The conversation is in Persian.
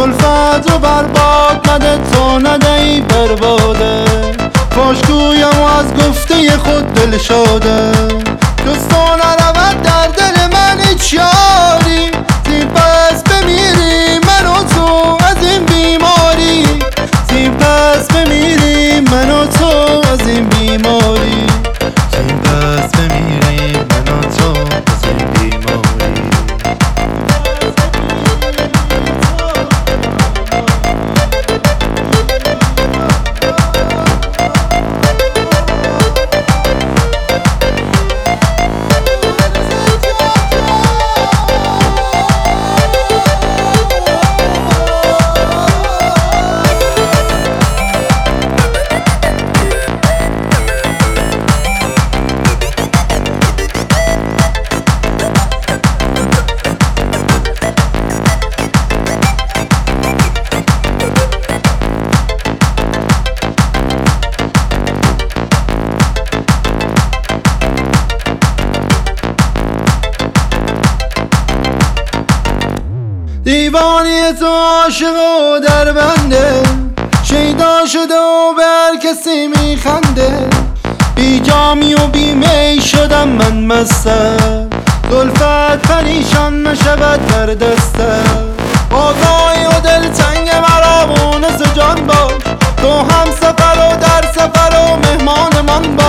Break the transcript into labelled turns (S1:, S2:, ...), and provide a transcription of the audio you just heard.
S1: زلفت رو برباد نده تو ندهی برباده، فاشگویم و از گفته خود دل شاده. جز تو نرود در دل من هیچ یاری، زین پس بمیری من و تو از این بیماری، زین پس بمیری من و تو از این بیماری، زین پس بمیری من و تو از این بیماری. دیوانی تو عاشق و در بنده، شیدا شده و به هر کسی میخنده. بی جامی و بی می شدم من مستم، زلفت پریشان نشود در دستم. آقای و دلتنگ مرا مونس جان باش، تو هم سفر و در سفر و مهمان من باش.